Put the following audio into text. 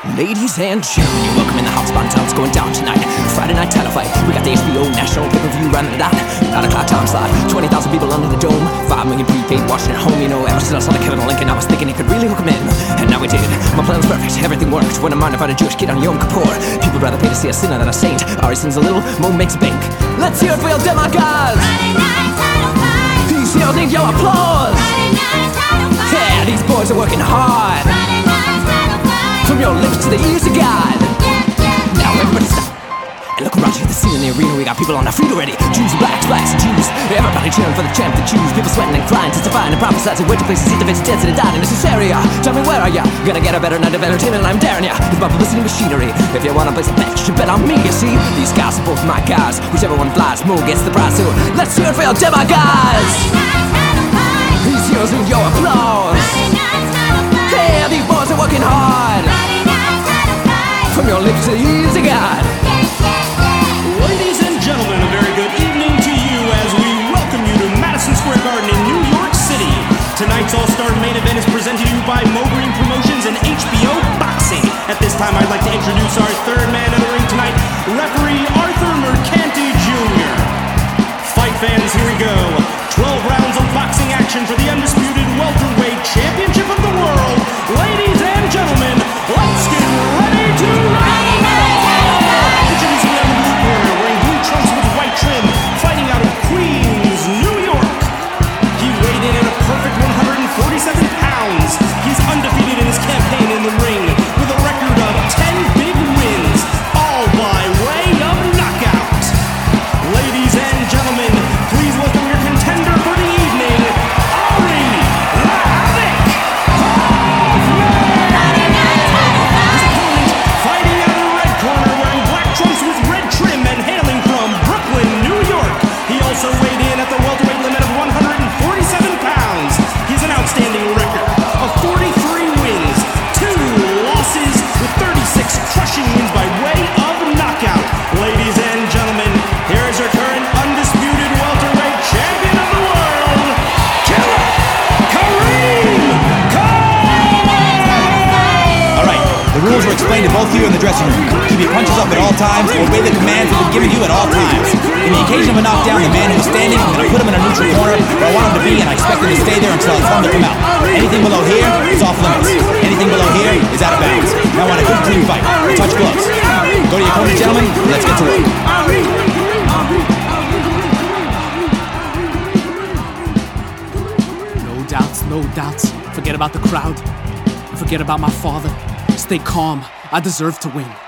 Ladies and gentlemen, welcome in the hot spot. It's going down tonight. Friday night title fight. We got the HBO National Pay-Per-View running it out. 9 o'clock time slot. 20,000 people under the dome. 5 million prepaid watching at home. You know, ever since I saw the Kevin Lincoln, I was thinking it could really hook 'em in. And now we did. My plan was perfect. Everything worked. Wouldn't mind if I had a Jewish kid on Yom Kippur. People rather pay to see a sinner than a saint. Ari sings a little, Mo makes a bank. Let's hear it for your demigods. Friday night title fight. These heroes need your applause. Friday night title fight. Yeah, these boys are working hard. Friday night title fight. From your lips to the ears of God. Now everybody stop and look around you at the scene in the arena. We got people on their feet already. Jews and blacks, blacks and Jews. Everybody cheering for the champ to choose. People sweating and crying, testifying and prophesizing. Went to places, see the vets, dead, and died in this area. Tell me, where are ya? Gonna get a better night of entertainment, and I'm daring ya with my publicity machinery. If you wanna place a bet, you should bet on me, you see. These guys are both my guys. Whichever one flies, Mo gets the prize. So let's hear it for your demigods. Friday night title fight. These heroes need your applause. Friday night title fight. Yeah, these boys are working hard. Friday night title fight. From your lips to the ears of God. Ladies and gentlemen, a very good evening to you as we welcome you to Madison Square Garden in New York City. Tonight's All-Star main event is presented to you by Mo Green Promotions and HBO Boxing. At this time, I'd like to introduce our third man in the ring tonight, referee Arthur Mercanti Jr. Fight fans, here we go. 12 rounds of boxing action for the undisputed welterweight championship of the world. Ladies and gentlemen, let's get ready to Friday night title fight. Introducing me on the blue corner, wearing blue trunks with white trim, fighting out of Queens, New York. He weighed in at a perfect 147 pounds. He's undefeated in his campaign in the ring, with a record of 10 big wins, all by way of knockout. Ladies and gentlemen, please welcome your contender for the evening, Ari Havoc Friday night title fight. opponent, fighting out of the red corner, wearing black trunks with red trim and hailing from Brooklyn, New York. He also weighed in at the welterweight limit of 147 pounds. He's an outstanding record of 43 wins, 2 losses, with 36 crushing wins by way of knockout. Ladies and gentlemen, here is your current undisputed welterweight champion of the world, Killer Kareem Khan! All right, the rules were explained to both of you in the dressing room. Keep your punches up at all times, obey the commands that have been given you at all times. In the occasion of a knockdown, the man who is standing, I'm going to put him in a neutral corner where I want him to be, and I expect him to stay there until I tell him to come out. Anything below here is off limits. Anything below here is out of bounds. Now I want a good, clean fight. Touch gloves. Go to your corner, gentlemen. Let's get to work. No doubts. Forget about the crowd. Forget about my father. Stay calm. I deserve to win.